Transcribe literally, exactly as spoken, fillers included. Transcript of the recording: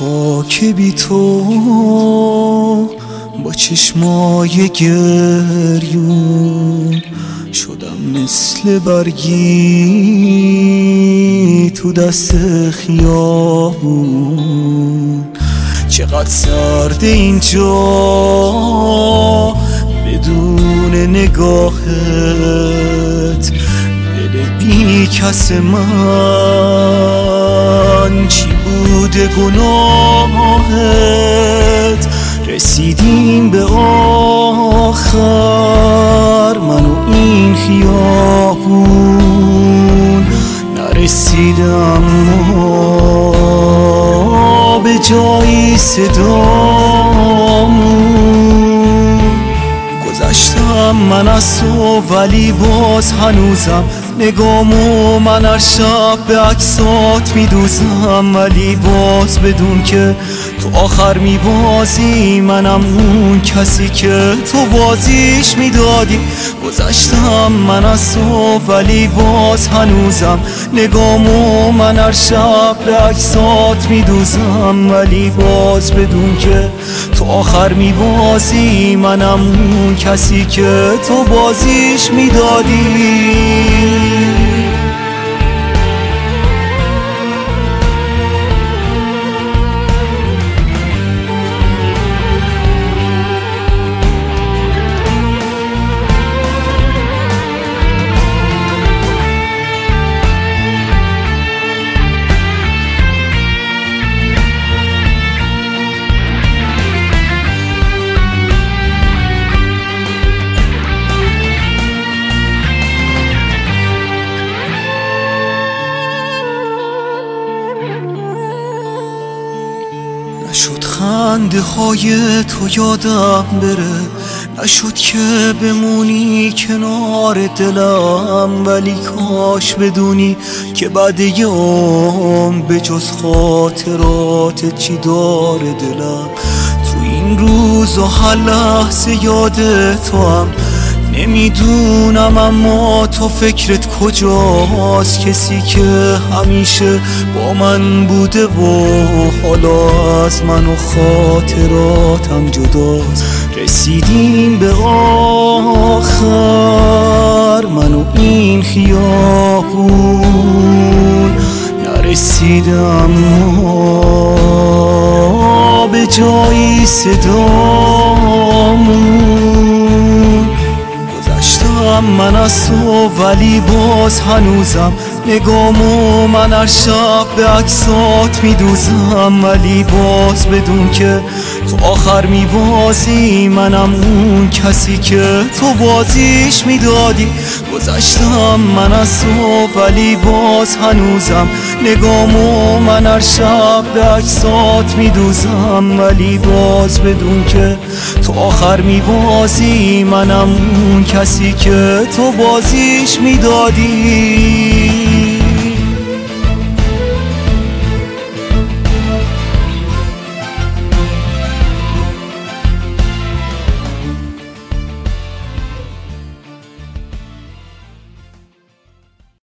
شبها که بی تو با چشمای گریون شدم مثل برگی تو دست خیابون. چقدر سرد اینجا بدون نگاهت، دل بی کس من چی بوده گناهت؟ رسیدیم به آخر من و این خیابون، نرسیدم ما به جایی صدامون. گذشتم من از تو ولی باز هنوزم نگامو من هر شب به عکسات میدوزم، ولی باز بدون که تو آخر میبازی، منم اون کسی که تو بازیش میدادی. گذشتم من از تو ولی باز هنوزم نگامو من هر شب به عکسات میدوزم، ولی باز بدون که تو آخر میبازی، منم اون کسی که تو بازیش میدادی. نشد خنده های تو یادم بره، نشد که بمونی کنار دلم، ولی کاش بدونی که بعد یوم به جز خاطرات چی داره دلم. تو این روز و هر لحظه یاد تو هم نمیدونم، اما تو فکرت کجاست؟ کسی که همیشه با من بوده و حالا از من و خاطراتم جداست. رسیدیم به آخر من و این خیابون، نرسیدم ما به جایی صدامون. من از تو ولی باز هنوزم نگامو من هر شب به عکسات میدوزم، ولی باز بدون که تو آخر میبازی، منم اون کسی که تو بازیش میدادی. گذشتم من از تو ولی باز هنوزم نگامو من هر شب به عکسات میدوزم، ولی باز بدون که تو آخر میبازی، منم اون کسی که تو بازیش میدادی.